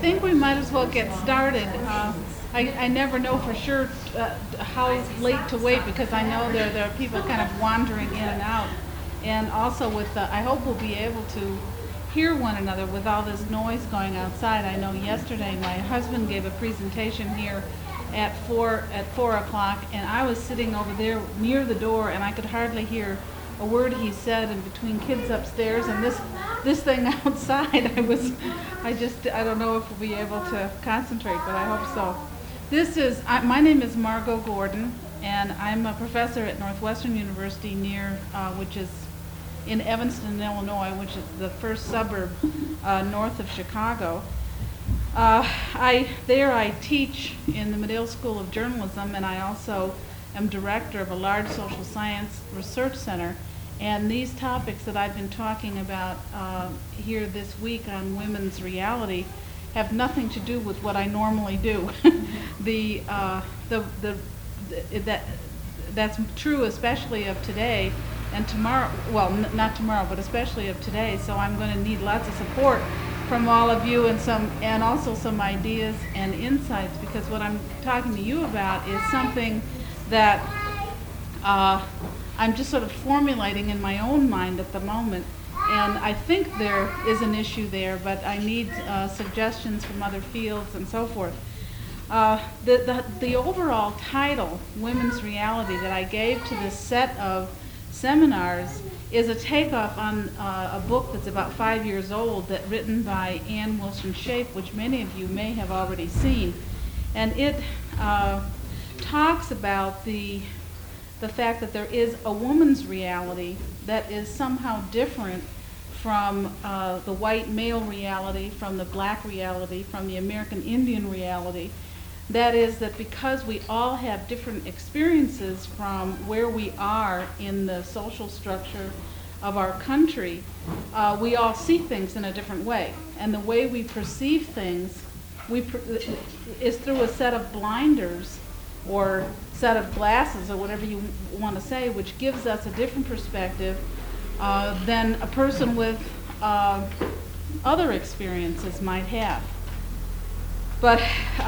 think we might as well get started. I never know for sure how late to wait because I know there are people kind of wandering in and out. And also I hope we'll be able to hear one another with all this noise going outside. I know yesterday my husband gave a presentation here at 4 o'clock, and I was sitting over there near the door, and I could hardly hear a word he said. And between kids upstairs and this thing outside, I don't know if we'll be able to concentrate, but I hope so. My name is Margot Gordon, and I'm a professor at Northwestern University which is in Evanston, Illinois, which is the first suburb north of Chicago. There I teach in the Medill School of Journalism, and I also am director of a large social science research center. And these topics that I've been talking about here this week on women's reality have nothing to do with what I normally do. That's true especially of today and tomorrow. Well, not tomorrow, but especially of today. So I'm going to need lots of support from all of you and also some ideas and insights, because what I'm talking to you about is something that I'm just sort of formulating in my own mind at the moment. And I think there is an issue there, but I need suggestions from other fields and so forth. The overall title, Women's Reality, that I gave to this set of seminars is a takeoff on a book that's about 5 years old, written by Ann Wilson Schaaf, which many of you may have already seen. And it talks about the fact that there is a woman's reality that is somehow different from the white male reality, from the black reality, from the American Indian reality. That is that because we all have different experiences from where we are in the social structure of our country, we all see things in a different way. And the way we perceive things is through a set of blinders or set of glasses, or whatever you want to say, which gives us a different perspective than a person with other experiences might have. But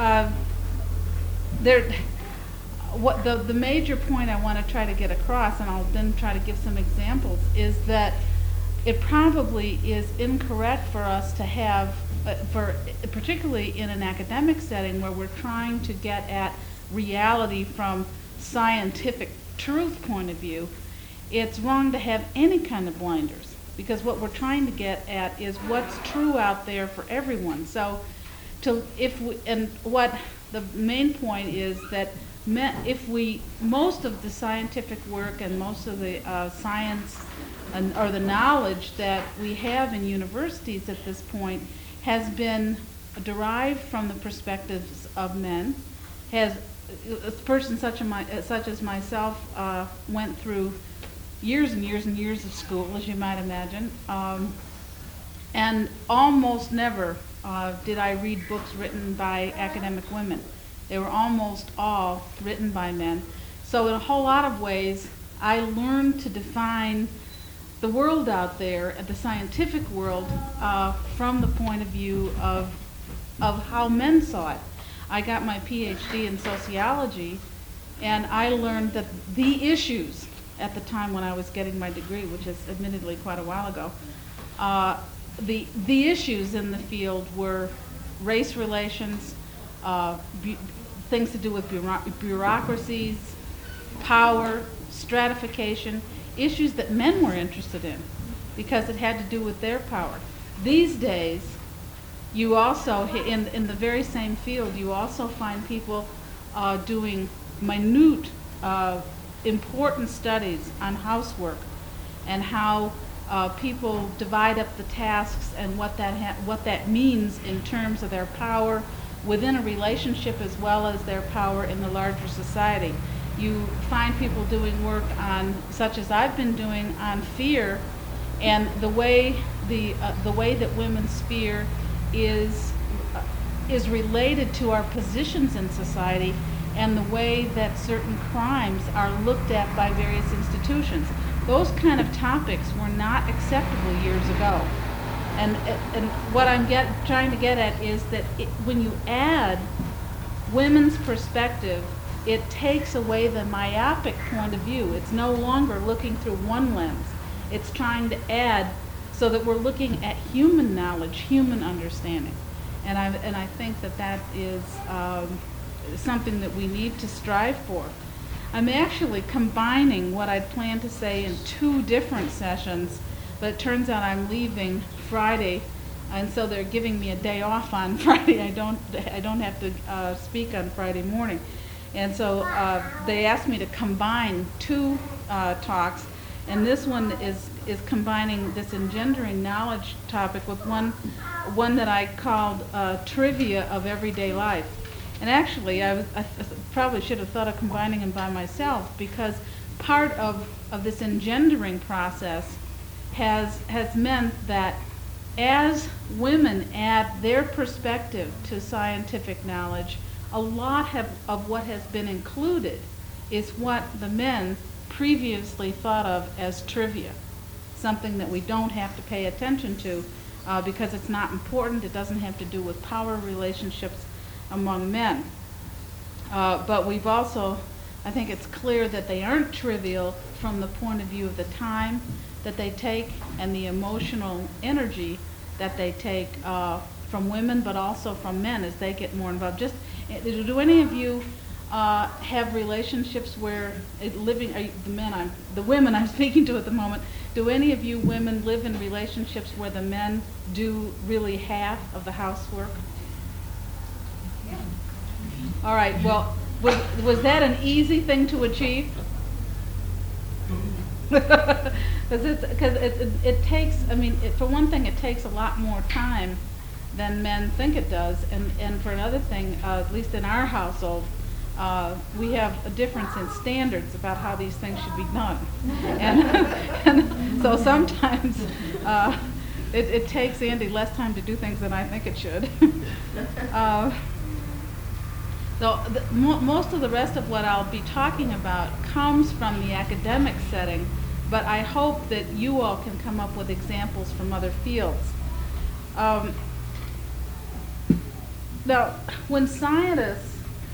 the major point I want to try to get across, and I'll then try to give some examples, is that it probably is incorrect for us to have, particularly in an academic setting where we're trying to get at reality from scientific truth point of view, it's wrong to have any kind of blinders, because what we're trying to get at is what's true out there for everyone. So what the main point is that most of the scientific work and most of the science or the knowledge that we have in universities at this point has been derived from the perspectives of men. A person such as myself went through years and years and years of school, as you might imagine, and almost never did I read books written by academic women. They were almost all written by men. So in a whole lot of ways, I learned to define the world out there, the scientific world, from the point of view of how men saw it. I got my PhD in sociology, and I learned that the issues at the time when I was getting my degree, which is admittedly quite a while ago, the issues in the field were race relations, things to do with bureaucracies, power, stratification, issues that men were interested in because it had to do with their power. These days, you also, in the very same field, you also find people doing minute, important studies on housework and how people divide up the tasks and what that means in terms of their power within a relationship as well as their power in the larger society. You find people doing work on, such as I've been doing, on fear and the way that women's fear is related to our positions in society and the way that certain crimes are looked at by various institutions. Those kind of topics were not acceptable years ago. And what I'm trying to get at is that when you add women's perspective, it takes away the myopic point of view. It's no longer looking through one lens. It's trying to add so that we're looking at human knowledge, human understanding. And I think that is something that we need to strive for. I'm actually combining what I'd planned to say in 2 different sessions, but it turns out I'm leaving Friday, and so they're giving me a day off on Friday. I don't have to speak on Friday morning. And so they asked me to combine 2 talks, and this one is combining this engendering knowledge topic with one that I called trivia of everyday life. And actually, I probably should have thought of combining them by myself, because part of this engendering process has meant that as women add their perspective to scientific knowledge, a lot of what has been included is what the men previously thought of as trivia, something that we don't have to pay attention to because it's not important. It doesn't have to do with power relationships among men. But we've also, I think it's clear that they aren't trivial from the point of view of the time that they take and the emotional energy that they take from women, but also from men as they get more involved. Do any of you have relationships where the women I'm speaking to at the moment, do any of you women live in relationships where the men do really half of the housework? All right, well, was that an easy thing to achieve? Because it takes, for one thing, it takes a lot more time than men think it does, and for another thing, at least in our household, we have a difference in standards about how these things should be done. And so sometimes it takes Andy less time to do things than I think it should. So most of the rest of what I'll be talking about comes from the academic setting, but I hope that you all can come up with examples from other fields. Now, when scientists,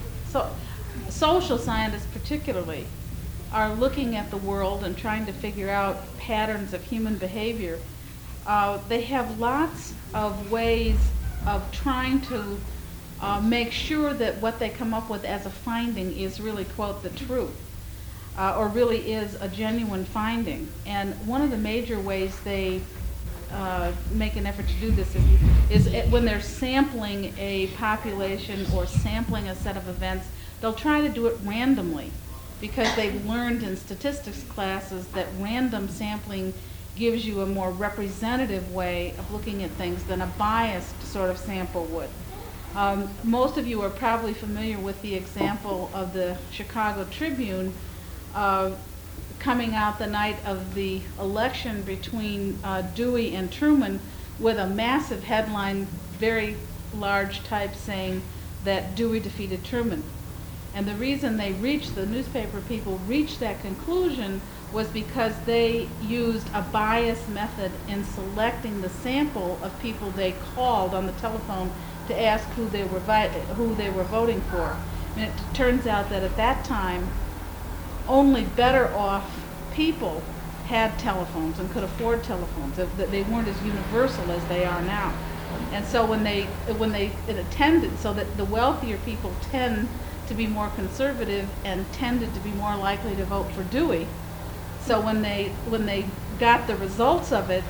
social scientists particularly, are looking at the world and trying to figure out patterns of human behavior, they have lots of ways of trying to make sure that what they come up with as a finding is really, quote, the truth, or really is a genuine finding. And one of the major ways they make an effort to do this is when they're sampling a population or sampling a set of events, they'll try to do it randomly, because they've learned in statistics classes that random sampling gives you a more representative way of looking at things than a biased sort of sample would. Most of you are probably familiar with the example of the Chicago Tribune coming out the night of the election between Dewey and Truman with a massive headline, very large type, saying that Dewey defeated Truman. And the reason the newspaper people reached that conclusion was because they used a bias method in selecting the sample of people they called on the telephone to ask who they were voting for. And it turns out that at that time, only better off people had telephones and could afford telephones. That they weren't as universal as they are now. And so it tended so that the wealthier people tend to be more conservative and tended to be more likely to vote for Dewey. So when they got the results of it,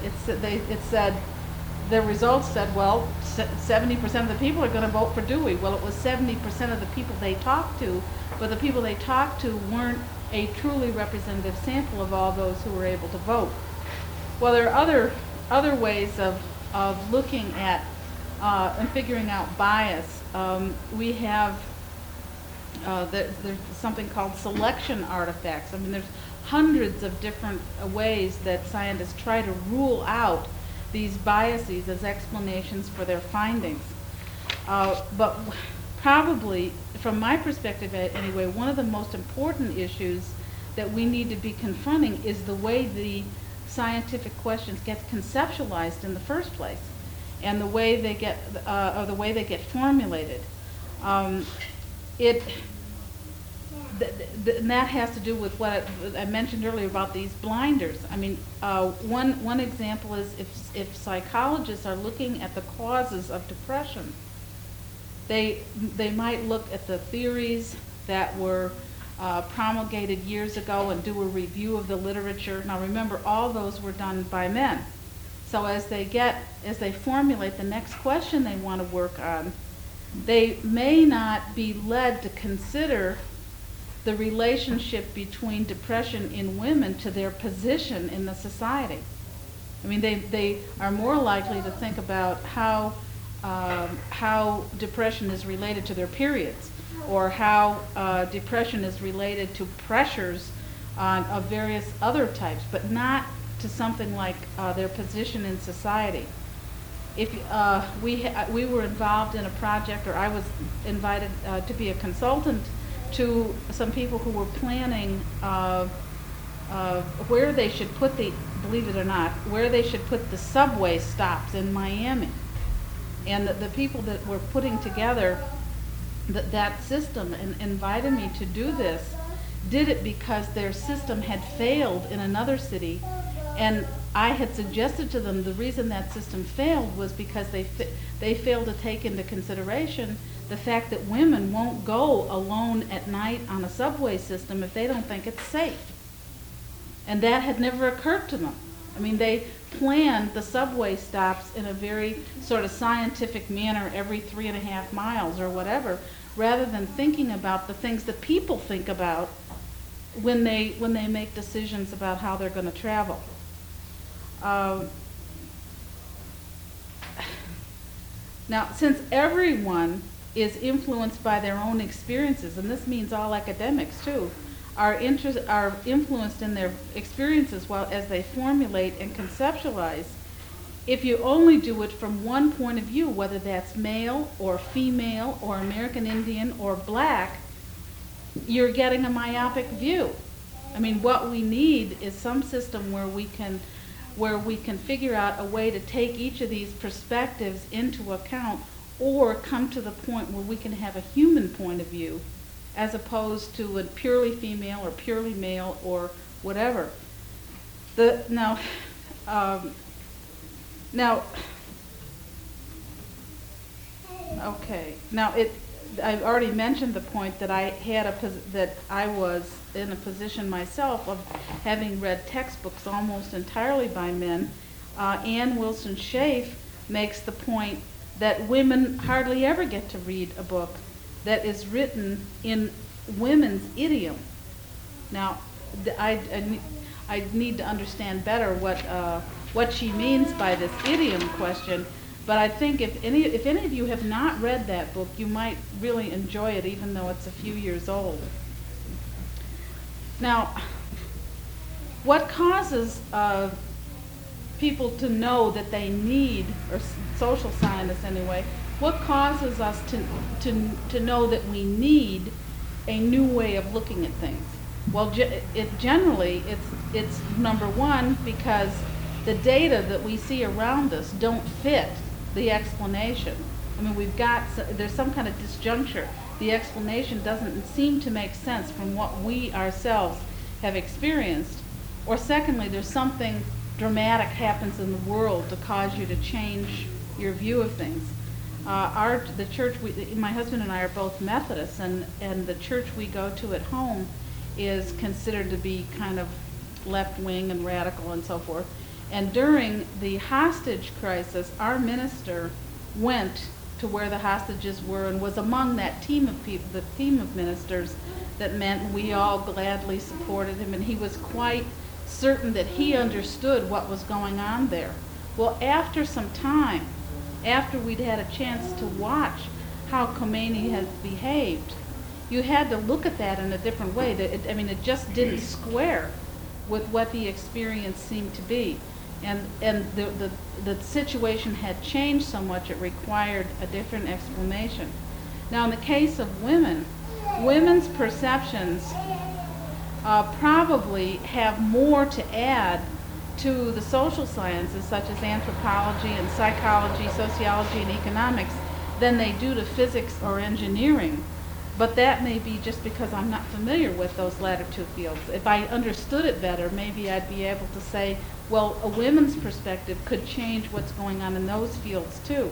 the results said, well, 70% of the people are going to vote for Dewey. Well, it was 70% of the people they talked to, but the people they talked to weren't a truly representative sample of all those who were able to vote. Well, there are other ways of looking at and figuring out bias. We have there's something called selection artifacts. There's hundreds of different ways that scientists try to rule out these biases as explanations for their findings. But probably, from my perspective anyway, one of the most important issues that we need to be confronting is the way the scientific questions get conceptualized in the first place, and the way they get or the way they get formulated. It and that has to do with what I mentioned earlier about these blinders. I mean, one example is if psychologists are looking at the causes of depression, they might look at the theories that were promulgated years ago and do a review of the literature. Now remember, all those were done by men. So as they formulate the next question they want to work on, they may not be led to consider the relationship between depression in women to their position in the society. I mean, they are more likely to think about how depression is related to their periods, or how depression is related to pressures of various other types, but not to something like their position in society. If we were involved in a project, or I was invited to be a consultant to some people who were planning where they should put believe it or not, where they should put the subway stops in Miami. And the people that were putting together that system and invited me to do this did it because their system had failed in another city, and I had suggested to them the reason that system failed was because they failed to take into consideration the fact that women won't go alone at night on a subway system if they don't think it's safe. And that had never occurred to them. I mean, they planned the subway stops in a very sort of scientific manner every 3.5 miles or whatever, rather than thinking about the things that people think about when they make decisions about how they're going to travel. Now, since everyone is influenced by their own experiences, and this means all academics too, are influenced in their experiences as they formulate and conceptualize. If you only do it from one point of view, whether that's male or female or American Indian or black, you're getting a myopic view. I mean, what we need is some system where we can figure out a way to take each of these perspectives into account, or come to the point where we can have a human point of view as opposed to a purely female or purely male or whatever. Now, I've already mentioned the point that I was in a position myself of having read textbooks almost entirely by men. Ann Wilson Schaaf makes the point that women hardly ever get to read a book that is written in women's idiom. Now, I need to understand better what she means by this idiom question, but I think if any of you have not read that book, you might really enjoy it, even though it's a few years old. Now, what causes people to know that they need, or social scientists anyway, what causes us to know that we need a new way of looking at things? Well, generally, it's number one, because the data that we see around us don't fit the explanation. I mean, there's some kind of disjuncture. The explanation doesn't seem to make sense from what we ourselves have experienced. Or secondly, there's something dramatic happens in the world to cause you to change your view of things. The church, my husband and I are both Methodists, and the church we go to at home is considered to be kind of left-wing and radical and so forth. And during the hostage crisis, our minister went to where the hostages were and was among that team of people, the team of ministers that meant we all gladly supported him, and he was quite certain that he understood what was going on there. Well, after some time, after we'd had a chance to watch how Khomeini has behaved, you had to look at that in a different way. It just didn't square with what the experience seemed to be. And the situation had changed so much it required a different explanation. Now, in the case of women's perceptions probably have more to add to the social sciences such as anthropology and psychology, sociology, and economics than they do to physics or engineering. But that may be just because I'm not familiar with those latter two fields. If I understood it better, maybe I'd be able to say, well, a women's perspective could change what's going on in those fields too.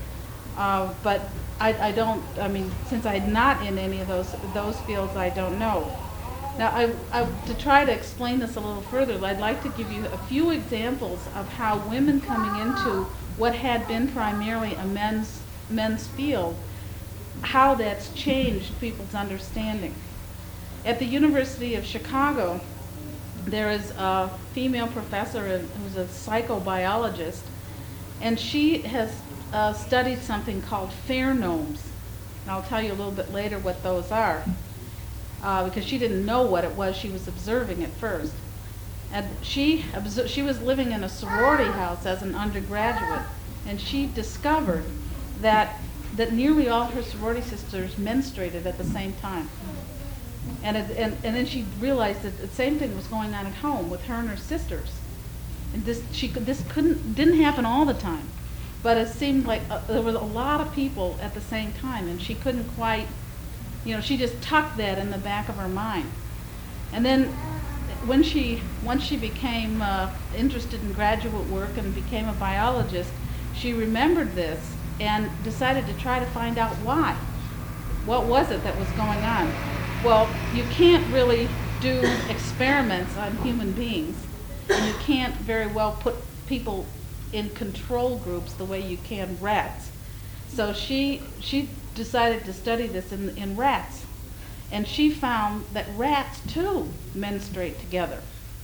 But I don't, I mean, since I'm not in any of those fields, I don't know. Now, to try to explain this a little further, I'd like to give you a few examples of how women coming into what had been primarily a men's field, how that's changed people's understanding. At the University of Chicago, there is a female professor who's a psychobiologist, and she has studied something called pheromones. And I'll tell you a little bit later what those are, because she didn't know what it was she was observing at first. And she was living in a sorority house as an undergraduate, and she discovered that nearly all her sorority sisters menstruated at the same time. And then she realized that the same thing was going on at home with her and her sisters. And this didn't happen all the time, but it seemed like there was a lot of people at the same time, and she couldn't quite, she just tucked that in the back of her mind. And then once she became interested in graduate work and became a biologist, she remembered this and decided to try to find out why. What was it that was going on? Well, you can't really do experiments on human beings, and you can't very well put people in control groups the way you can rats. So she decided to study this in rats, and she found that rats too menstruate together.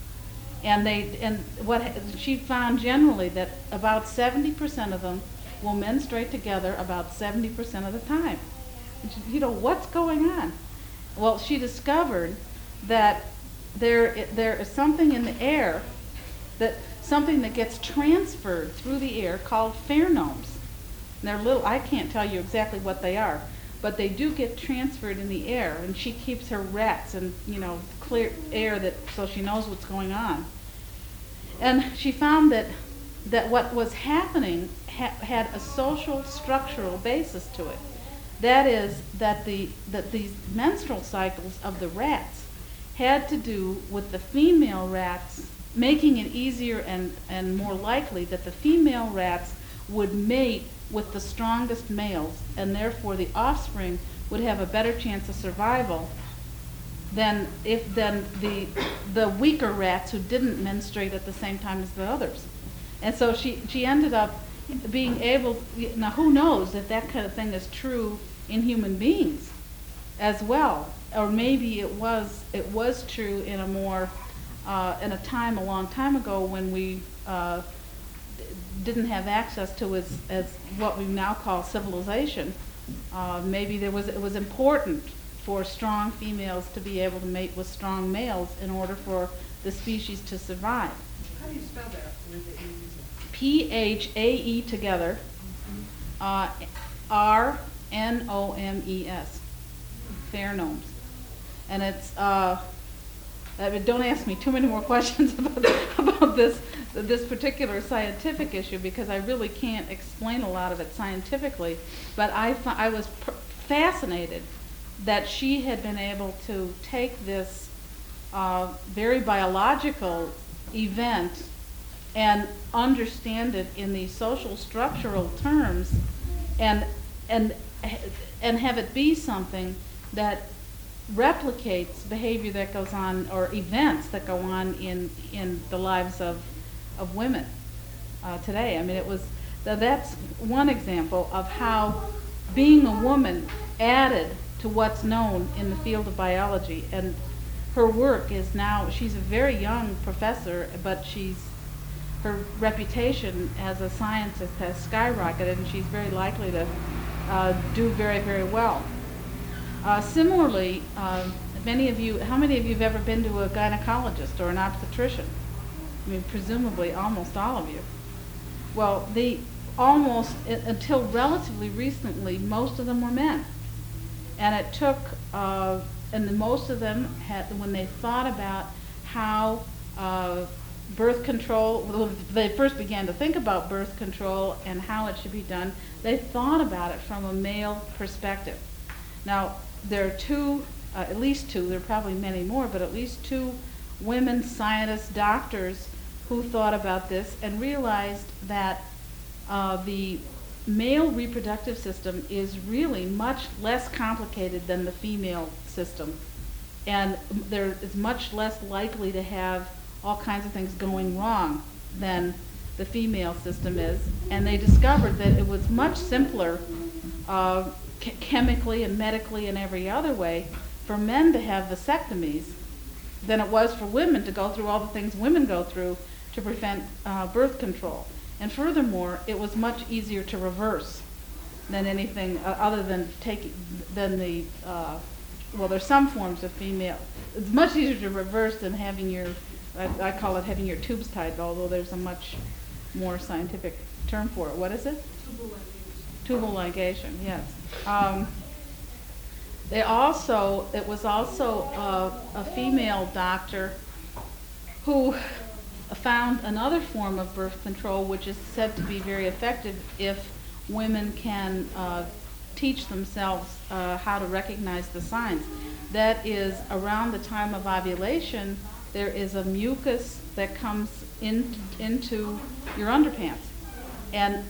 And she found generally that about 70% of them will menstruate together about 70% of the time. What's going on? Well, she discovered that there is something in the air, something that gets transferred through the air called pheromones. And they're little, I can't tell you exactly what they are, but they do get transferred in the air, and she keeps her rats in clear air so she knows what's going on. And she found that what was happening had a social structural basis to it. That is, that these menstrual cycles of the rats had to do with the female rats, making it easier and more likely that the female rats would mate with the strongest males, and therefore the offspring would have a better chance of survival than the weaker rats who didn't menstruate at the same time as the others. And so she ended up being able, now who knows if that kind of thing is true in human beings as well, or maybe it was true in a more in a long time ago when we didn't have access to as what we now call civilization. Maybe it was important for strong females to be able to mate with strong males in order for the species to survive. How do you spell that? Phae together, Rnomes, pheromones. And it's, don't ask me too many more questions about this particular scientific issue, because I really can't explain a lot of it scientifically, but I was fascinated that she had been able to take this very biological event and understand it in these social structural terms, and have it be something that replicates behavior that goes on, or events that go on in the lives of women today. I mean, that's one example of how being a woman added to what's known in the field of biology. And her work is now, she's a very young professor, but her reputation as a scientist has skyrocketed, and she's very likely to do very, very well. Similarly, how many of you have ever been to a gynecologist or an obstetrician? I mean, presumably almost all of you. Well, until relatively recently, most of them were men. And it took, most of them when they thought about how birth control, when they first began to think about birth control and how it should be done, they thought about it from a male perspective. Now, there are two, at least two, there are probably many more, but at least two women scientists, doctors, who thought about this and realized that the male reproductive system is really much less complicated than the female system. And there is much less likely to have all kinds of things going wrong than the female system is. And they discovered that it was much simpler chemically and medically and every other way for men to have vasectomies than it was for women to go through all the things women go through to prevent birth control. And furthermore, it was much easier to reverse than anything other than well, there's some forms of female. It's much easier to reverse than having your, I call it having your tubes tied, although there's a much more scientific term for it. What is it? Tubal ligation, yes. It was also a female doctor who found another form of birth control which is said to be very effective if women can teach themselves how to recognize the signs. That is, around the time of ovulation, there is a mucus that comes into your underpants. And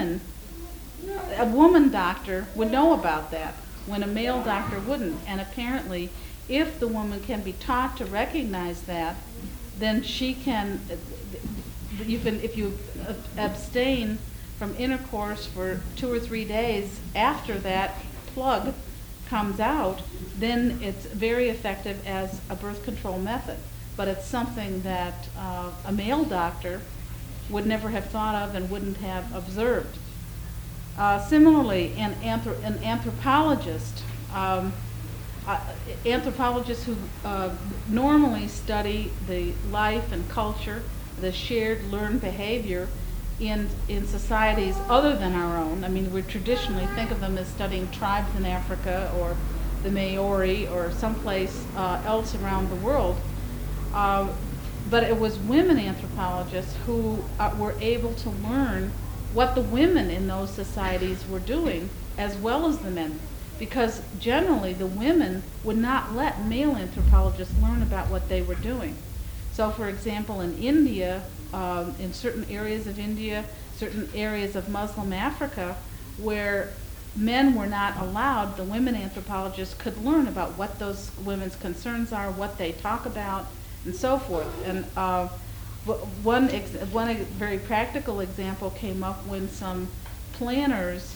a woman doctor would know about that when a male doctor wouldn't. And apparently, if the woman can be taught to recognize that, then she can, if you abstain from intercourse for 2 or 3 days after that plug comes out, then it's very effective as a birth control method. But it's something that a male doctor would never have thought of and wouldn't have observed. Similarly, an anthropologist, anthropologists who normally study the life and culture, the shared learned behavior in societies other than our own. I mean, we traditionally think of them as studying tribes in Africa or the Maori or someplace else around the world. But it was women anthropologists who were able to learn what the women in those societies were doing as well as the men. Because generally the women would not let male anthropologists learn about what they were doing. So for example, in India, in certain areas of India, certain areas of Muslim Africa, where men were not allowed, the women anthropologists could learn about what those women's concerns are, what they talk about, and so forth. And one very practical example came up when some planners,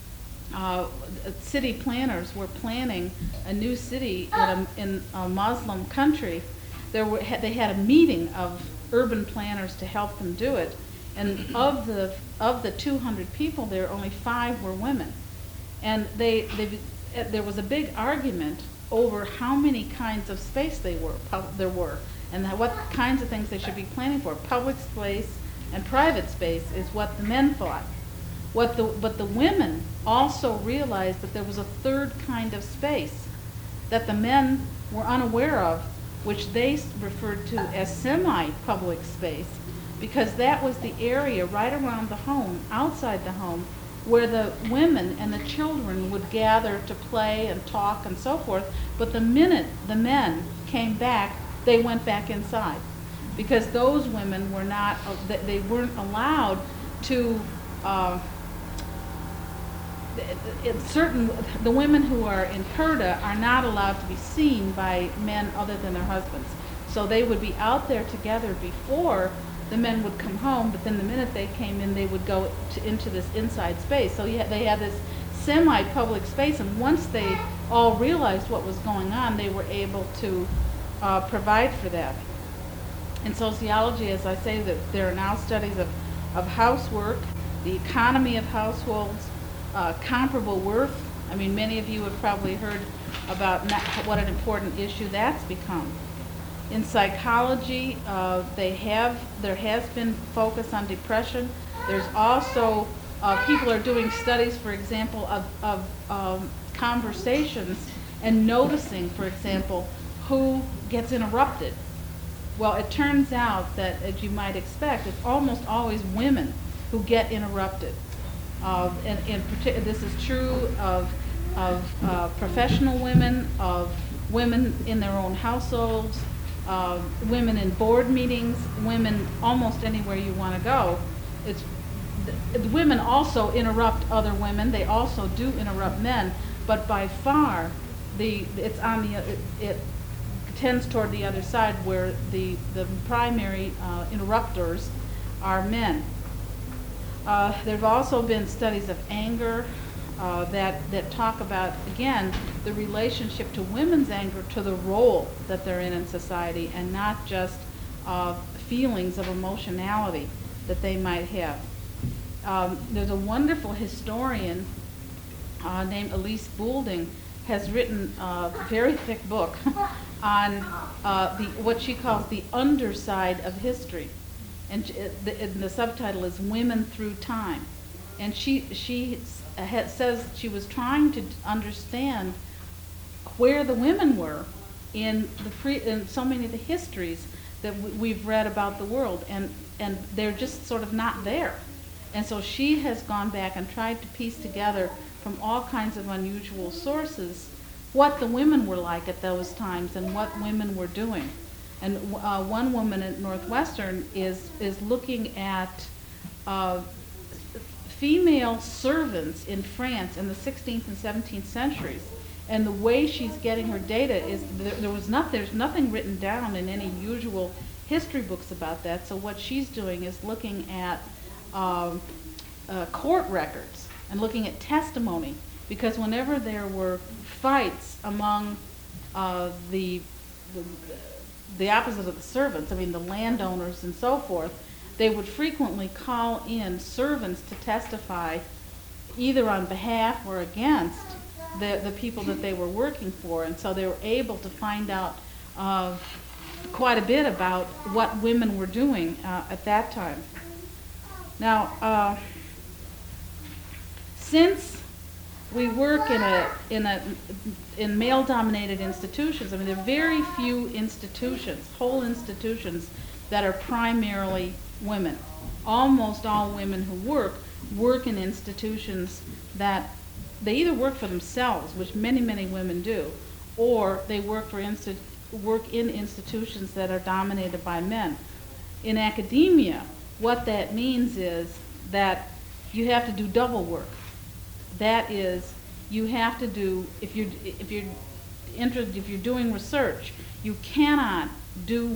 city planners, were planning a new city in a Muslim country. They had a meeting of urban planners to help them do it, and of the 200 people there, only 5 were women, and there was a big argument over how many kinds of space there were, and what kinds of things they should be planning for. Public space and private space is what the men thought. But the women also realized that there was a third kind of space that the men were unaware of, which they referred to as semi-public space, because that was the area right around the home, outside the home, where the women and the children would gather to play and talk and so forth. But the minute the men came back, they went back inside, because those women were not, they weren't allowed to, the women who are in Purdah are not allowed to be seen by men other than their husbands. So they would be out there together before the men would come home, but then the minute they came in, they would go into this inside space. So they had this semi-public space, and once they all realized what was going on, they were able to provide for that. In sociology, as I say, that there are now studies of housework, the economy of households, comparable worth. I mean, many of you have probably heard about what an important issue that's become. In psychology, there has been focus on depression. There's also, people are doing studies, for example, of conversations and noticing, for example, who gets interrupted. Well, it turns out that, as you might expect, it's almost always women who get interrupted. This is true of professional women, of women in their own households, women in board meetings, women almost anywhere you want to go. The women also interrupt other women. They also do interrupt men, but by far, it tends toward the other side, where the primary interrupters are men. There have also been studies of anger that talk about, again, the relationship to women's anger to the role that they're in society, and not just feelings of emotionality that they might have. There's a wonderful historian named Elise Boulding has written a very thick book on what she calls the underside of history. And the subtitle is Women Through Time. And she says she was trying to understand where the women were in so many of the histories that we've read about the world, and they're just sort of not there. And so she has gone back and tried to piece together from all kinds of unusual sources what the women were like at those times and what women were doing. And one woman at Northwestern is looking at female servants in France in the 16th and 17th centuries. And the way she's getting her data is there's nothing written down in any usual history books about that. So what she's doing is looking at court records and looking at testimony, because whenever there were fights among the opposite of the servants, I mean the landowners and so forth, they would frequently call in servants to testify either on behalf or against the people that they were working for. And so they were able to find out quite a bit about what women were doing at that time. Now, since we work in male-dominated institutions, I mean, there are very few institutions, whole institutions, that are primarily women. Almost all women who work in institutions that they either work for themselves, which many, many women do, or they work in institutions that are dominated by men. In academia, what that means is that you have to do double work. That is, you have to do, if you're doing research, you cannot do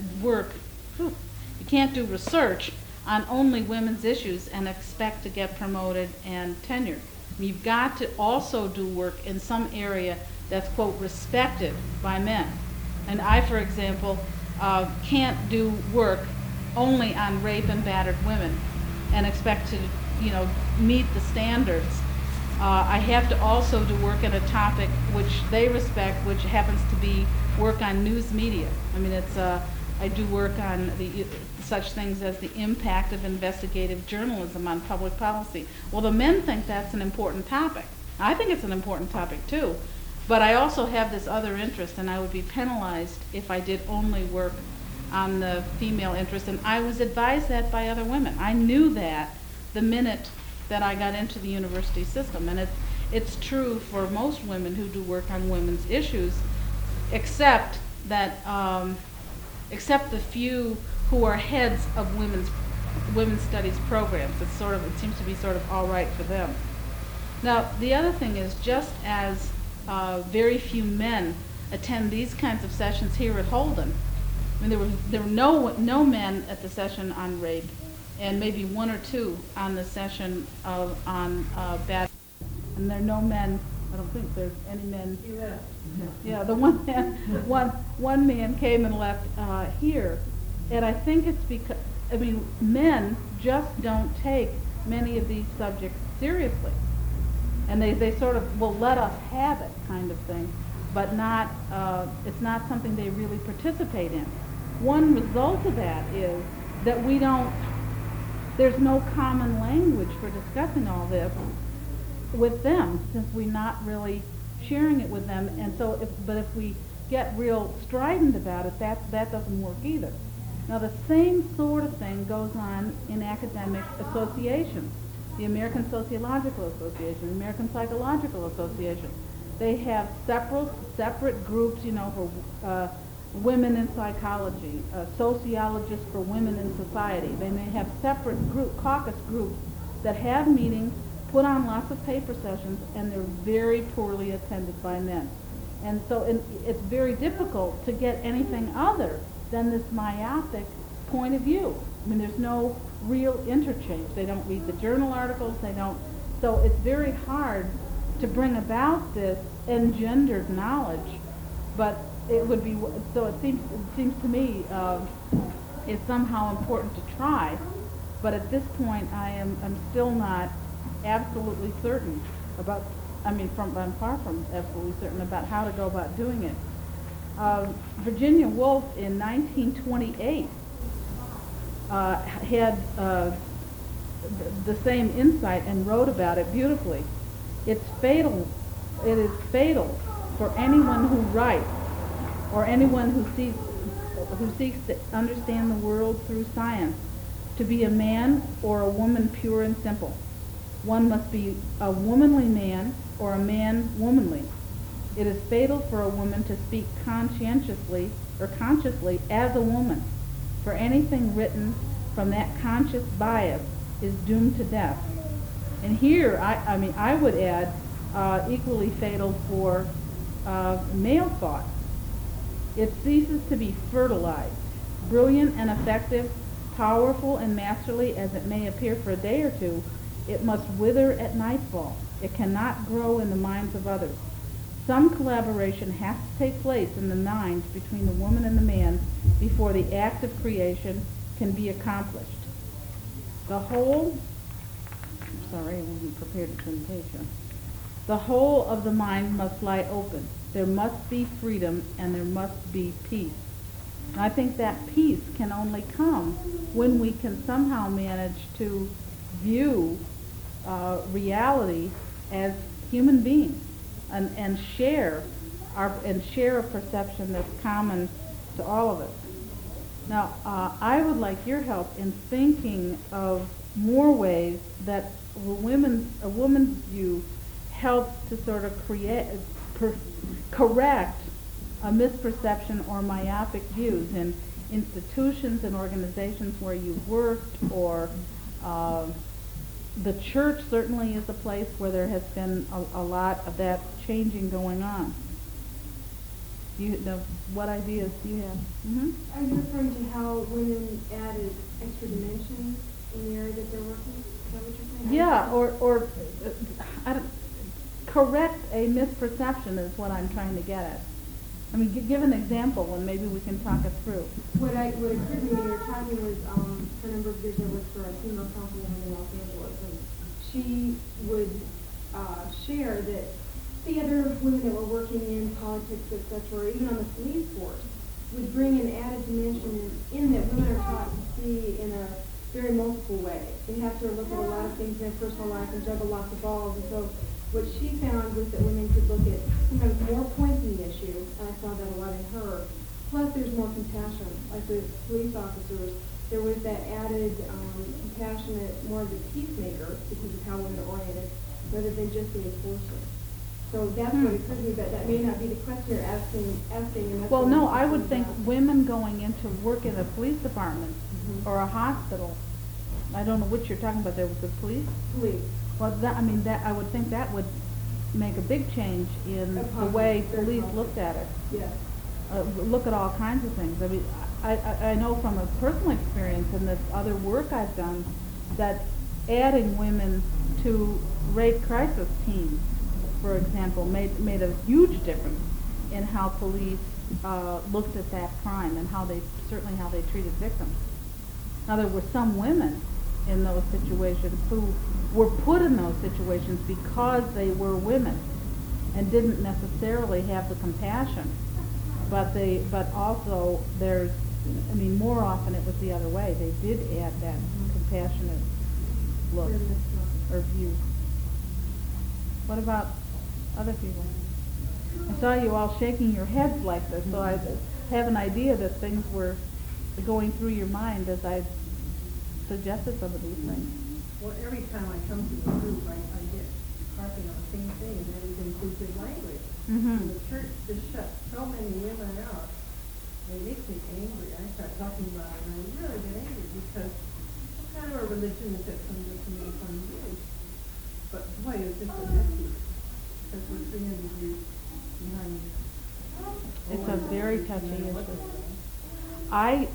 you can't do research on only women's issues and expect to get promoted and tenured. You've got to also do work in some area that's, quote, respected by men. And I, for example, can't do work only on rape and battered women and expect to, meet the standards. I have to also do work in a topic which they respect, which happens to be work on news media. I mean, I do work on such things as the impact of investigative journalism on public policy. Well, the men think that's an important topic. I think it's an important topic too, but I also have this other interest, and I would be penalized if I did only work on the female interest, and I was advised that by other women. I knew that the minute that I got into the university system, and it's true for most women who do work on women's issues, except the few who are heads of women's studies programs. It seems to be sort of all right for them. Now, the other thing is, just as very few men attend these kinds of sessions here at Holden. I mean, there were no men at the session on rape, and maybe one or two on the session on bad. And there are no men. I don't think there's any men. Yeah, the one man came and left here, and I think it's because men just don't take many of these subjects seriously, and they sort of will let us have it, kind of thing, but not it's not something they really participate in. One result of that is that there's no common language for discussing all this with them, since we're not really sharing it with them. And so if we get real strident about it, that doesn't work either. Now the same sort of thing goes on in academic associations. The American Sociological Association, the American Psychological Association. They have separate groups, for women in psychology, sociologists for women in society. They may have separate caucus groups that have meetings, put on lots of paper sessions, and they're very poorly attended by men. And so it's very difficult to get anything other than this myopic point of view. I mean, there's no real interchange. They don't read the journal articles, so it's very hard to bring about this engendered knowledge, but it would be, so it seems to me it's somehow important to try, but at this point I'm still not absolutely certain about, I'm far from absolutely certain about how to go about doing it. Virginia Woolf in 1928 had the same insight and wrote about it beautifully. It is fatal for anyone who writes or anyone who seeks to understand the world through science to be a man or a woman pure and simple. One must be a womanly man or a man womanly. It is fatal for a woman to speak conscientiously or consciously as a woman, for anything written from that conscious bias is doomed to death. And here, I would add equally fatal for male thought. It ceases to be fertilized. Brilliant and effective, powerful and masterly as it may appear for a day or two, it must wither at nightfall. It cannot grow in the minds of others. Some collaboration has to take place in the minds between the woman and the man before the act of creation can be accomplished. The whole, sorry, I wasn't prepared to turn the page here. The whole of the mind must lie open. There must be freedom and there must be peace. And I think that peace can only come when we can somehow manage to view reality as human beings and share a perception that's common to all of us. Now, I would like your help in thinking of more ways that a woman's view helps to sort of correct a misperception or myopic views in institutions and organizations where you've worked, or the church certainly is a place where there has been a lot of that changing going on. What ideas do you have? Mm-hmm. Are you referring to how women added extra dimensions in the area that they're working? Is that what you're saying? Yeah, or correct a misperception is what I'm trying to get at. I mean, give an example and maybe we can talk it through. What occurred to me when you were talking was, for a number of years I worked for a female councilwoman in Los Angeles, and she would share that the other women that were working in politics, etc., or even on the police force, would bring an added dimension in that women are taught to see in a very multiple way. They have to look at a lot of things in their personal life and juggle lots of balls, and so what she found was that women could look at sometimes more points in the issue, and I saw that a lot in her. Plus, there's more compassion. Like with police officers, there was that added compassionate, more of a peacemaker because of how women are oriented, rather than just the enforcer. So that's what occurred to me, but that may not be the question you're asking. And that's well, no, I would think women going into work in a police department or a hospital. I don't know what you're talking about there with the police. Police. Well, I would think that would make a big change in the way police looked at it. Yes. Look at all kinds of things. I mean, I know from a personal experience and this other work I've done that adding women to rape crisis teams, for example, made a huge difference in how police looked at that crime and how they treated victims. Now, there were some women in those situations who were put in those situations because they were women and didn't necessarily have the compassion, but also more often it was the other way. They did add that compassionate look or view. What about other people? I saw you all shaking your heads like this, so I have an idea that things were going through your mind as I suggested some of these things. Well, every time I come to the group, I get harping on the same thing, and that is inclusive language. Mm-hmm. And the church just shuts so many women out. It makes me angry. I start talking about it, and I really get angry because what kind of a religion is that somebody can make fun of you? But boy, it's just a messy, because we're 300 years behind. It's a very touchy issue. I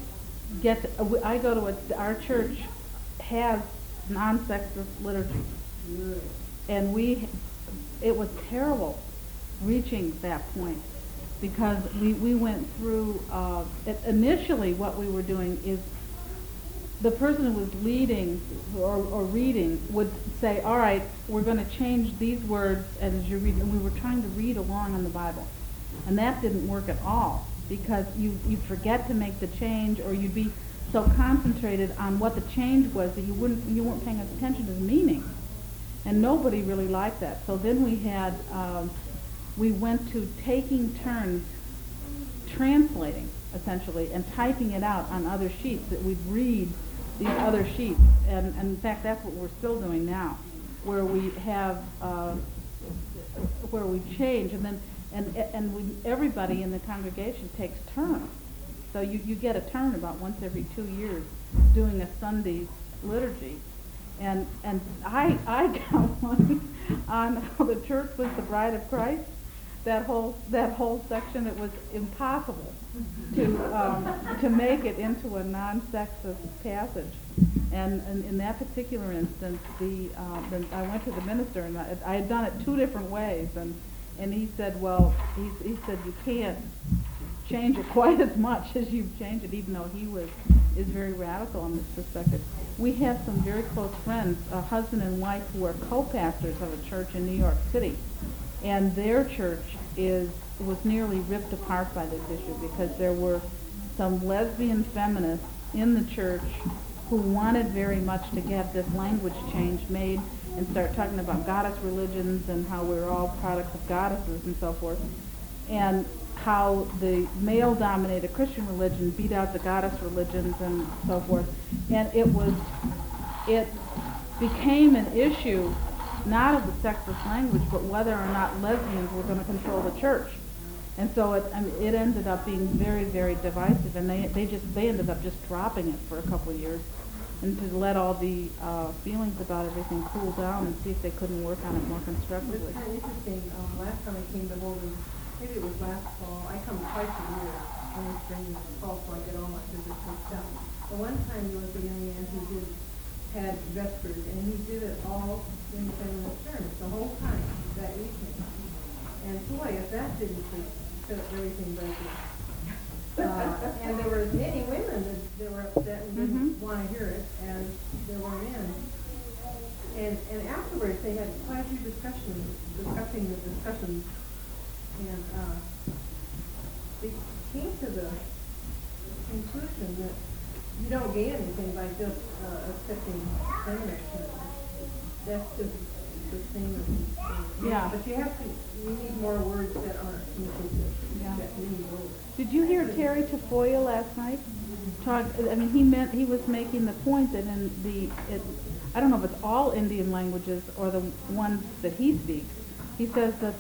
go to our church has non-sexist liturgy, Good. and it was terrible reaching that point because we went through, initially what we were doing is the person who was leading or reading would say, all right, we're going to change these words as you read, and we were trying to read along in the Bible. And that didn't work at all because you'd forget to make the change, or you'd be so concentrated on what the change was that you weren't paying attention to the meaning. And nobody really liked that. So then we went to taking turns translating, essentially, and typing it out on other sheets, that we'd read these other sheets. And in fact, that's what we're still doing now, where we have, where we change, and then everybody in the congregation takes turns. So you get a turn about once every 2 years doing a Sunday liturgy. And I got one on how the church was the bride of Christ. That whole section, it was impossible to make it into a non-sexist passage. And in that particular instance, I went to the minister, and I had done it 2 different ways, and he said, well, he said you can't change it quite as much as you've changed it, even though he is very radical in this perspective. We have some very close friends, a husband and wife, who are co-pastors of a church in New York City, and their church was nearly ripped apart by this issue because there were some lesbian feminists in the church who wanted very much to get this language change made and start talking about goddess religions and how we're all products of goddesses and so forth, and how the male-dominated Christian religion beat out the goddess religions and so forth. And it became an issue not of the sexist language, but whether or not lesbians were going to control the church. And so it ended up being very, very divisive, and they ended up just dropping it for a couple of years, and to let all the feelings about everything cool down and see if they couldn't work on it more constructively. It's kind of interesting. Last time I came to Holden, maybe it was last fall. I come twice a year in the spring and the fall, so I get all my visits mixed up. But one time there was a young man who had Vespers, and he did it all in feminist terms the whole time that evening. And boy, if that didn't set everything breaking. And there were many women that were upset and didn't want to hear it, and there were men. And afterwards, they had quite a few discussing the discussions, and they came to the conclusion that you don't gain anything by just accepting feminist terms. That's just the same as Yeah. But you need more words that aren't inclusive. Yeah. That need words. Did you hear Terry Tafoya last night? He was making the point that I don't know if it's all Indian languages or the ones that he speaks. He says that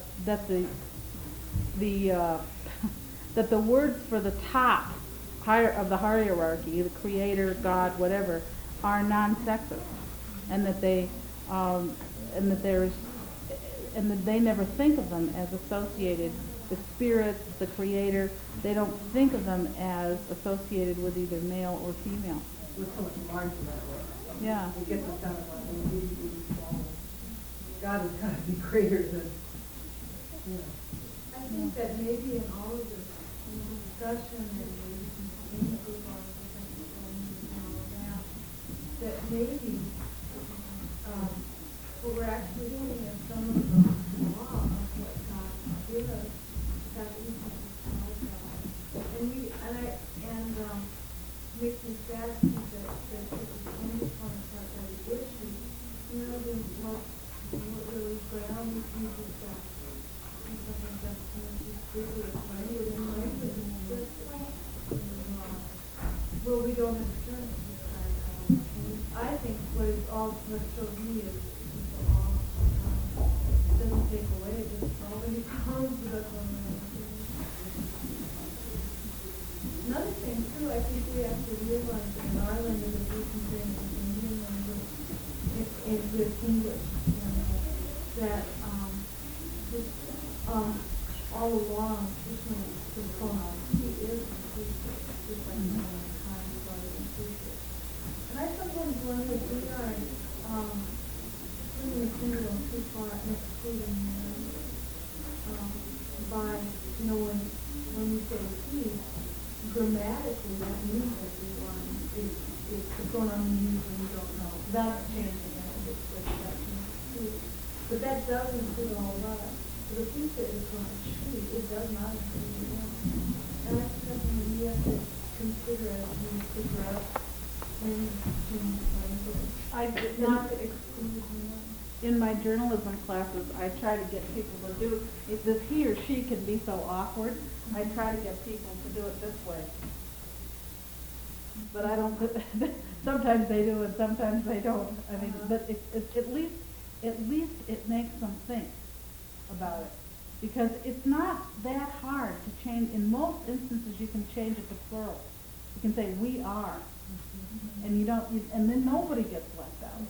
the words for the top of the hierarchy, the creator, God, whatever, are non-sexist, and that they never think of them as associated with spirits, the creator. They don't think of them as associated with either male or female. We're so much larger that way. Yeah. It gets us out of our little small. God has got to be greater than, I think that maybe in all of this discussion and maybe some on different things and all of that maybe what we're actually doing is some of the law of what God gives us that we can follow God. And makes me sad to see that people only want to talk about the issue. You know, then what really ground is that something that's Well, we don't have insurance this time. I think what showed me is the law doesn't take away, it just already comes with us on the. Another thing too, I think we have to realize that in our language, that we can say in the Indian language, with English, that this, all along, traditionally, the pronoun he is inclusive, just like mankind is already inclusive. And I sometimes wonder if we are putting the singular too far and excluding by, when we say he, grammatically that means that we want is the pronoun we use when we don't know. That's changing it, but that does include a whole lot. But if we say it's not tree, it does not include the one. And that's something that we have to consider as we figure out when to change language. Not to exclude the one. In my journalism classes, I try to get people to do, if this he or she can be so awkward, I try to get people to do it this way. But I don't, sometimes they do and sometimes they don't. I mean, but at least it makes them think about it. Because it's not that hard to change. In most instances, you can change it to plural. You can say, we are. And you don't, and then nobody gets left out.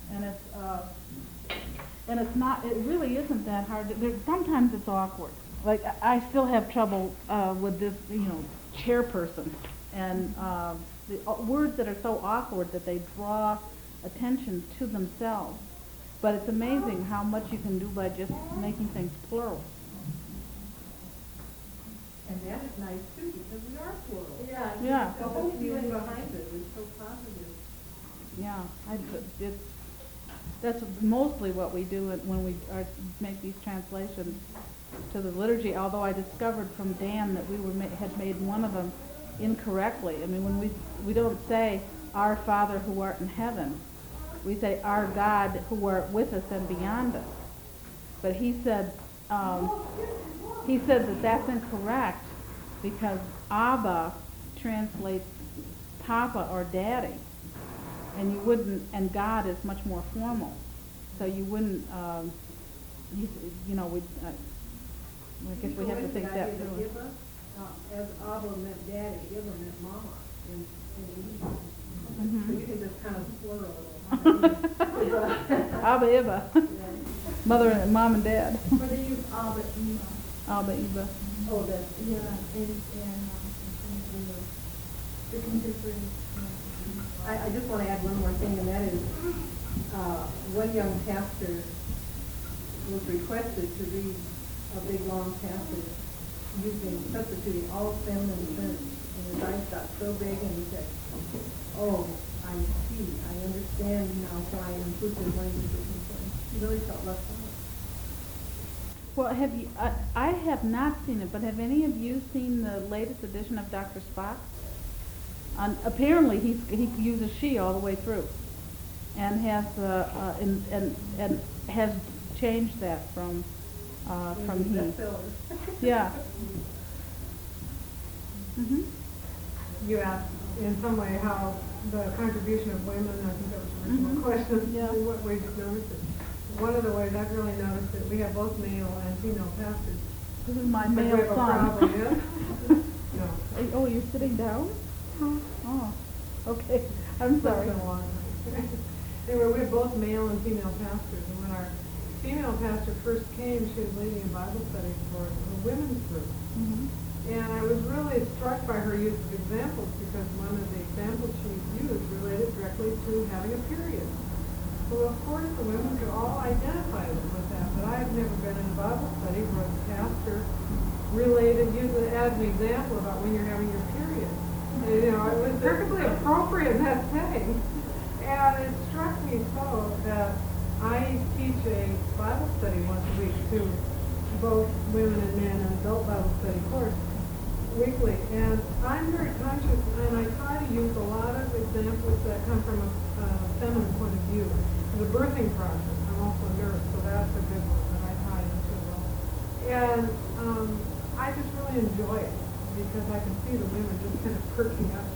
And it's not, it really isn't that hard. Sometimes it's awkward. Like, I still have trouble with this, chairperson. And the words that are so awkward that they draw attention to themselves. But it's amazing how much you can do by just making things plural. And that is nice too, because we are plural. Yeah. The whole feeling behind it is so positive. Yeah, that's mostly what we do when we make these translations to the liturgy, although I discovered from Dan that we had made one of them incorrectly. I mean, when we don't say, our Father who art in heaven, we say, our God who art with us and beyond us. But he said that that's incorrect because Abba translates Papa or Daddy, and you wouldn't, and God is much more formal, so you wouldn't, I guess we have to think that through. As Abba meant Daddy, Ibba meant Mama in English. Mm-hmm. So you can just kind of slur a little. Abba Ibba. Mother and Mom and Dad. Or they use Abba Eva. Abba Ibba. Oh, that's, Yeah, and the contemporary. I just want to add one more thing, and that is, one young pastor was requested to read a big long passage substituting all feminine terms, and his eyes got so big, and he said, "Oh, I see, I understand now why inclusive language is important." He really felt left out. Well, have you? I have not seen it, but have any of you seen the latest edition of Dr. Spock? Apparently, he uses she all the way through, and has and has changed that from he. Yeah. Mhm. You asked in some way how the contribution of women, I think that was the original question, Yeah. in what ways you've noticed it. One of the ways I've really noticed that we have both male and female pastors. This is my But we male have a problem, son. yeah? No. Oh, you're sitting down? Oh, okay. I'm It's sorry. been a long time. Anyway, we have both male and female pastors, and when our female pastor first came, she was leading a Bible study for a women's group. Mhm. And I was really struck by her use of examples because one of the examples she used related directly to having a period. Well, of course, the women could all identify with that, but I've never been in a Bible study where the pastor used it as an example about when you're having your period. And, it was perfectly appropriate in that setting. And it struck me so that I teach a Bible study once a week to both women and men, an adult Bible study course weekly. And I'm very conscious, and I try to use a lot of examples that come from a feminine point of view. The birthing process, I'm also a nurse, so that's a good one that I tie into well. And I just really enjoy it because I can see the women just kind of perking up.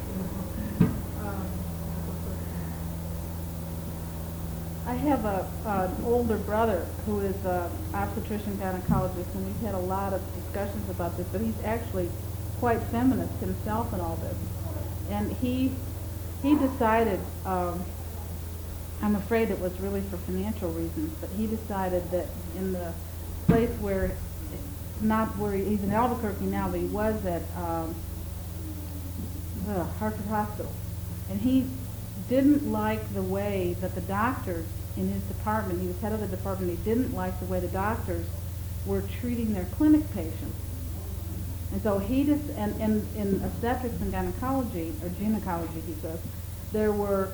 I have an older brother who is an obstetrician gynecologist, and we've had a lot of discussions about this, but he's actually quite feminist himself in all this. And he decided, I'm afraid it was really for financial reasons, but he decided that in the place where, not where he's in Albuquerque now, but he was at Hartford Hospital, and he didn't like the way that the doctors in his department, he was head of the department, he didn't like the way the doctors were treating their clinic patients. And so he just, and in obstetrics and gynecology, or gynecology he says, there's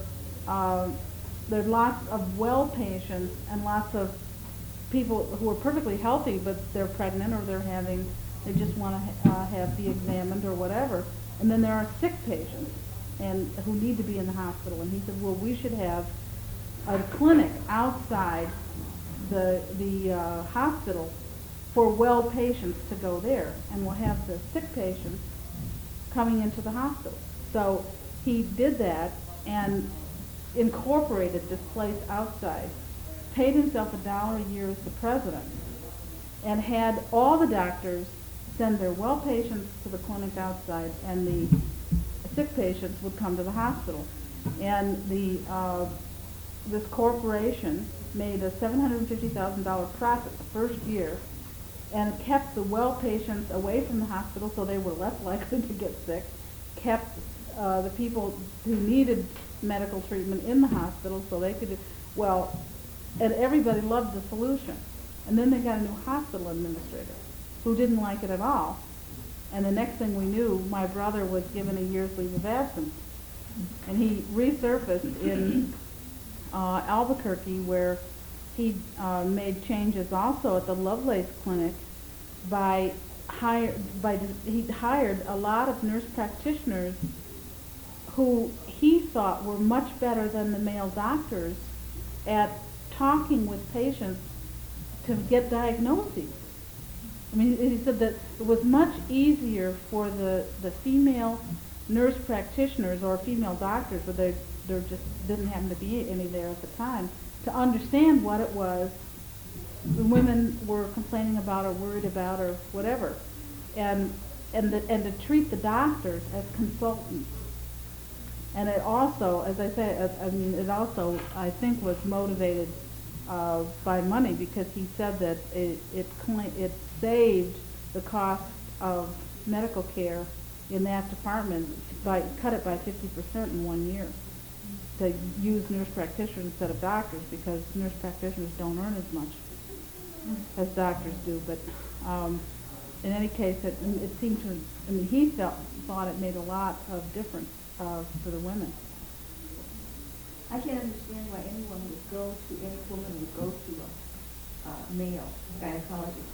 lots of well patients and lots of people who are perfectly healthy, but they're pregnant or they just want to be examined or whatever. And then there are sick patients and who need to be in the hospital. And he said, well, we should have a clinic outside the hospital for well patients to go there, and we'll have the sick patients coming into the hospital. So he did that and incorporated this place outside, paid himself $1 a year as the president, and had all the doctors send their well patients to the clinic outside, and the sick patients would come to the hospital. And this corporation made a $750,000 profit the first year, and kept the well patients away from the hospital so they were less likely to get sick, kept the people who needed medical treatment in the hospital so they could, and everybody loved the solution. And then they got a new hospital administrator who didn't like it at all. And the next thing we knew, my brother was given a year's leave of absence. And he resurfaced in Albuquerque, where he made changes also at the Lovelace Clinic he hired a lot of nurse practitioners who he thought were much better than the male doctors at talking with patients to get diagnoses. I mean, he said that it was much easier for the female nurse practitioners or female doctors, but there just didn't happen to be any there at the time, to understand what it was the women were complaining about or worried about or whatever, and to treat the doctors as consultants. And it also, as I say, it also, I think, was motivated by money, because he said that it saved the cost of medical care in that department cut it by 50% in 1 year. To use nurse practitioners instead of doctors, because nurse practitioners don't earn as much as doctors do. But in any case, it seemed to, he thought it made a lot of difference for the women. I can't understand why any woman would go to a male gynecologist.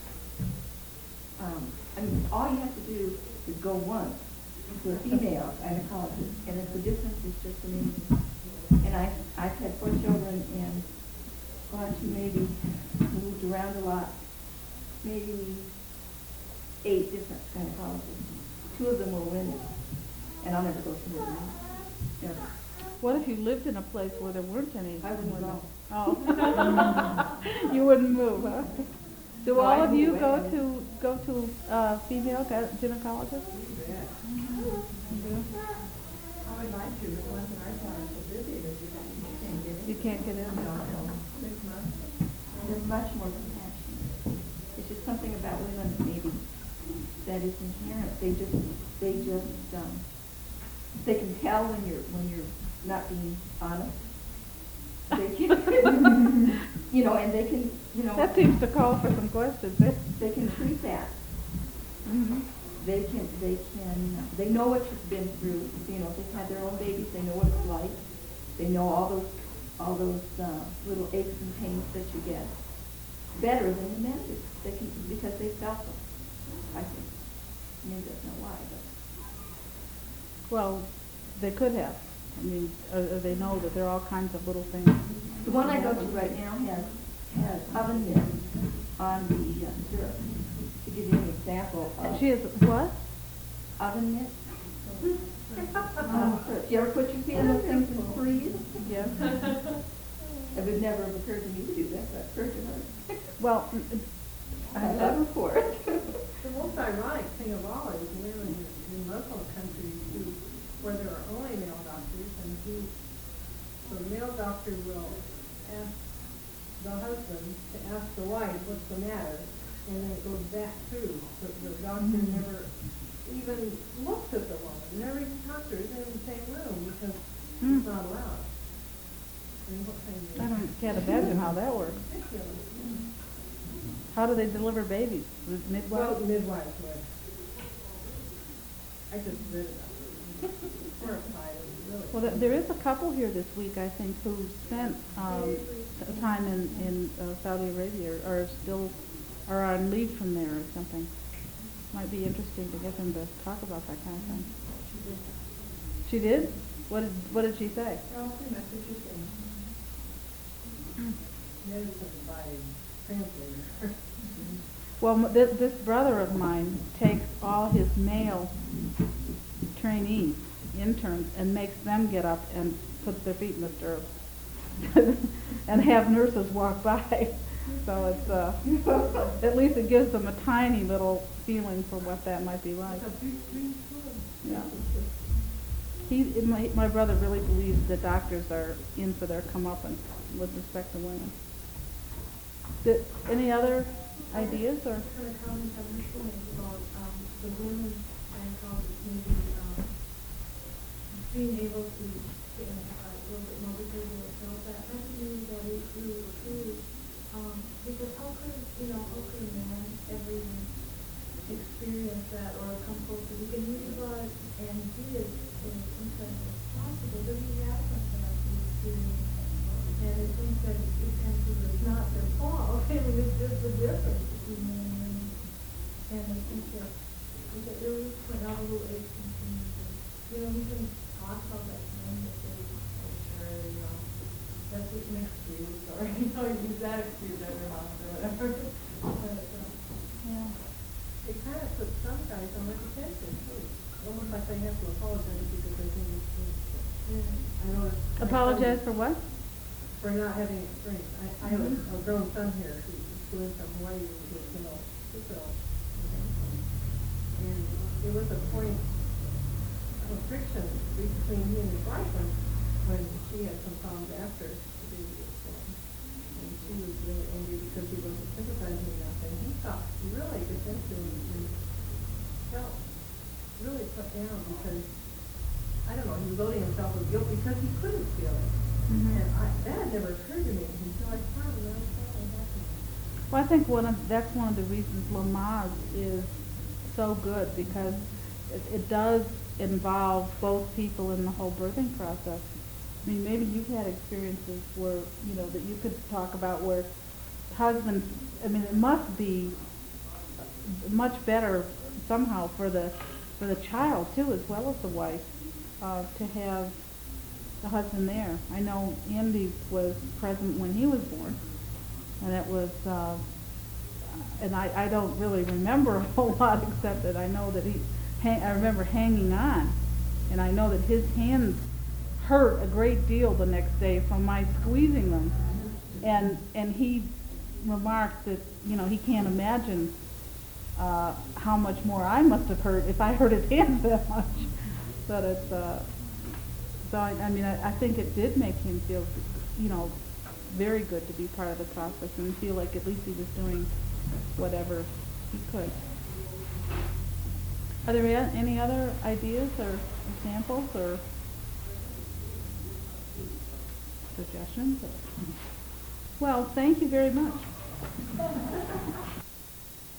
All you have to do is go once to a female gynecologist, and the difference is just amazing. And I've had 4 children and gone to moved around a lot, maybe 8 different gynecologists. 2 of them were women, and I'll never go to them. Never. What if you lived in a place where there weren't any? I wouldn't go. Oh. You wouldn't move, huh? Do No, all I'd of you move go away. to female gynecologists? You do? I would like to, but the ones in our town are so busy that you can't get in. You can't get in? No, 6 months. They're much more compassionate. It's just something about women maybe that is inherent. They can tell when you're not being honest. They can, and they can, That seems to call for some questions. they can treat that. Mm-hmm. They know what you've been through. They've had their own babies. They know what it's like. They know all those little aches and pains that you get better than the men do. They can, because they felt them. I think. Maybe that's not why, but. Well, they could have. They know that there are all kinds of little things. The one I go to right now has oven mitts on the syrup. example of She is, what? oven mitts. You ever put your feet in those things and freeze? Yes. It would never have occurred to me to do that, but it occurred to her. Well, I love her for it. The most ironic thing of all is we live in Muslim countries where there are only male doctors, and so the male doctor will ask the husband to ask the wife what's the matter, and then it goes back through. So the doctor never even looks at the woman, never even talks to her, isn't in the same room because it's not allowed. I mean, what kind of can't imagine how that works. ridiculous? How do they deliver babies? With Well, midwives? midwives would. I just read it. Horrified, really. Well, there is a couple here this week, I think, who spent time in Saudi Arabia or still are on leave from there or something. Might be interesting to get them to talk about that kind of thing. She did? What did she say? Medicine by translator. Well, this brother of mine takes all his male trainees, interns, and makes them get up and put their feet in the stirrups and have nurses walk by. So it's at least it gives them a tiny little feeling for what that might be like. Yeah. My brother really believes that doctors are in for their comeuppance with respect to women. Any other ideas or? Kind of comments on this one is about the women and how maybe being able to get a little bit more because of themselves. That doesn't mean that we truly, because how could a man ever even experience that or come closer? We can read about it and he is some sense as possible, but he hasn't had the experience. And it seems that it's not their fault. I mean, it's just the difference between men and women. And I think that there was point out a little age continues. We can talk about that time that they are, that's what makes excuse, or, use that excuse every month or whatever. Yeah. It kind of puts some guys on the defensive too. Almost like they have to apologize because they think it's I know. Apologize for what? For not having experience. I have a grown son here who flew in from Hawaii to Brazil. And there was a point of friction between he and his wife when she had some problems after the baby was born. And she was really angry because he wasn't sympathizing enough. And he felt really defensive and felt really put down because, I don't know, he was loading himself with guilt because he couldn't feel it. Mm-hmm. And that never occurred to me until I found that happening. Well, I think that's one of the reasons Lamaze is so good because it does involve both people in the whole birthing process. I mean, maybe you've had experiences where, that you could talk about where husbands, I mean, it must be much better somehow for the child too, as well as the wife, to have the husband there. I know Andy was present when he was born, and it was, and I don't really remember a whole lot except that I know that I remember hanging on, and I know that his hands hurt a great deal the next day from my squeezing them, and he remarked that he can't imagine how much more I must have hurt if I hurt his hands that much. But it's so I mean I think it did make him feel very good to be part of the process and feel like at least he was doing whatever he could. Are there any other ideas or examples or suggestions? Well, thank you very much.